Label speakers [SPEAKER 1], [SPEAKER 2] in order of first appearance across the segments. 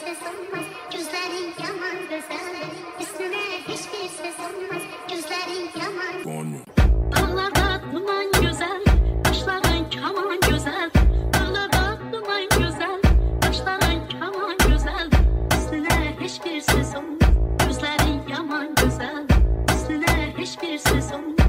[SPEAKER 1] ses olmaz. Gözlerin yaman güzel, üstüne hiçbir ses olmaz. Gözlerin yaman.
[SPEAKER 2] Dağlarda duman güzel, taşların kaman güzel. Dağlarda duman güzel, taşların kaman güzel. Üstüne hiçbir ses olmaz. Gözlerin yaman güzel, üstüne hiçbir ses olmaz.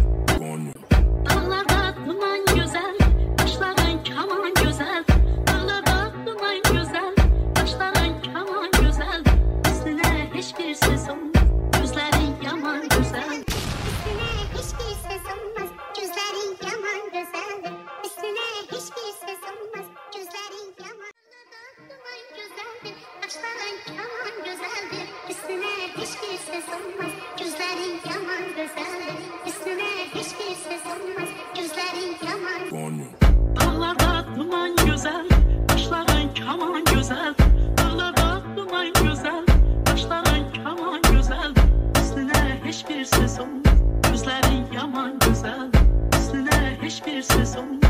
[SPEAKER 2] Dağlarda duman güzel, taşların kaman güzel. Dağlarda duman güzel, taşların kaman güzel. Üstüne hiçbir ses olmaz. Gözlerin yaman güzel.
[SPEAKER 1] Hiçbir ses olmaz, gözlerin yaman güzel. Üstüne hiçbir ses olmaz, gözlerin yaman. Duman güzeldir, taşların yaman güzeldir. Üstüne hiçbir ses olmaz, gözlerin yaman güzeldir. Üstüne hiçbir ses olmaz, gözlerin yaman.
[SPEAKER 2] Dağlarda duman güzel, taşların kaman güzel. Dağlarda duman güzel, taşların kaman güzel. Üstüne hiçbir ses olmaz. Gözlerin yaman güzel, üstüne hiçbir ses olmaz.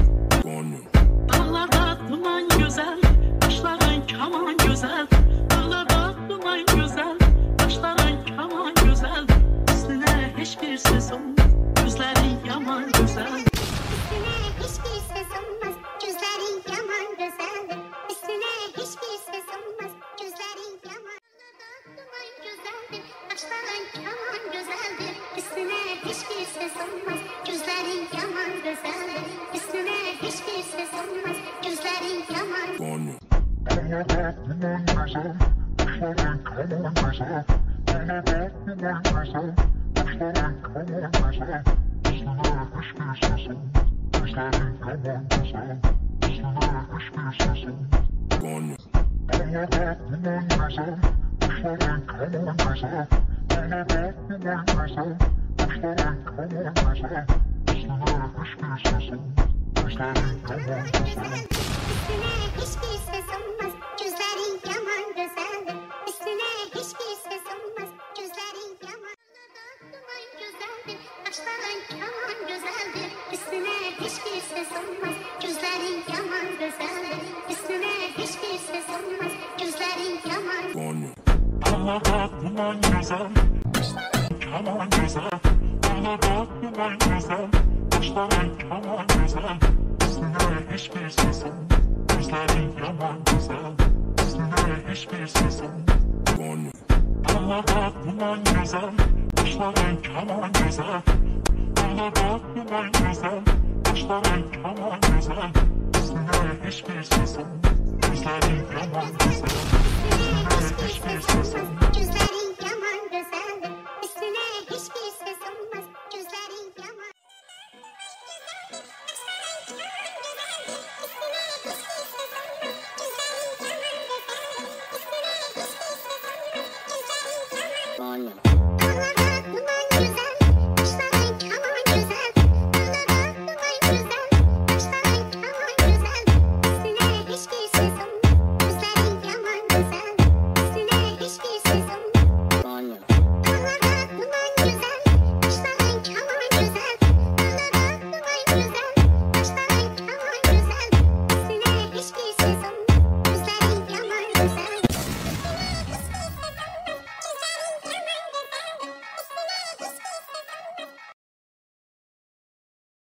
[SPEAKER 2] Dağlarda duman güzel, taşların kaman güzel. Dağlarda duman güzel, taşların kaman güzel. Üstüne hiçbir ses olmaz. Gözlerin yaman güzel.
[SPEAKER 1] Üstüne hiçbir ses olmaz, gözlerin yaman güzeldir. Üstüne hiçbir ses olmaz, gözlerin yaman. Duman güzeldir, taşların yaman güzeldir. Üstüne hiçbir ses olmaz, gözlerin yaman güzeldir. Üstüne hiçbir ses olmaz, gözlerin yaman.
[SPEAKER 3] Dağlarda duman güzel, taşların kaman güzel. Dağlarda duman güzel, taşların kaman güzel. Üstüne hiçbir ses olmaz, gözlerin yaman güzel. Üstüne hiçbir ses olmaz. Dağlarda duman güzel, taşların kaman güzel. Dağlarda duman güzel, taşların kaman güzel. Üstüne hiçbir ses olmaz, gözlerin yaman güzel.
[SPEAKER 1] Üstüne hiçbir ses olmaz, gözlerin yaman güzeldir. Üstüne hiçbir ses olmaz, gözlerin yaman. Duman güzeldir, taşların yaman güzeldir. Üstüne hiçbir ses olmaz, gözlerin yaman güzeldir. Üstüne hiçbir ses olmaz, gözlerin yaman.
[SPEAKER 3] Dağlarda duman güzel, kaman güzel. Dağlarda duman güzel, taşların kaman güzel. Üstüne hiçbir ses olmaz, gözlerin yaman güzel. Üstüne hiçbir ses olmaz. Dağlarda duman güzel, taşların kaman güzel. Dağlarda duman güzel, taşların kaman güzel. Üstüne hiçbir ses olmaz, gözlerin yaman güzel. Üstüne hiçbir ses olmaz.
[SPEAKER 1] Gözlerin yaman güzeldir. Üstüne hiçbir ses olmaz, gözlerin yaman.